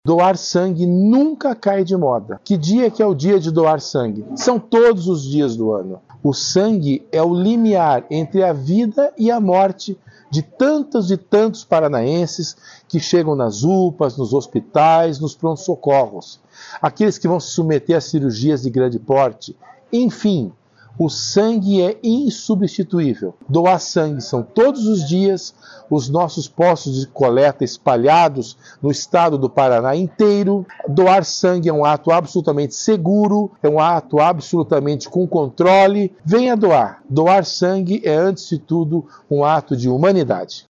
Doar sangue nunca cai de moda. Que dia que é o dia de doar sangue? São todos os dias do ano. O sangue é o limiar entre a vida e a morte de tantos e tantos paranaenses que chegam nas UPAs, nos hospitais, nos pronto-socorros. Aqueles que vão se submeter a cirurgias de grande porte. Enfim, o sangue é insubstituível. Doar sangue são todos os dias, os nossos postos de coleta espalhados no estado do Paraná inteiro. Doar sangue é um ato absolutamente seguro, é um ato absolutamente com controle. Venha doar. Doar sangue é, antes de tudo, um ato de humanidade.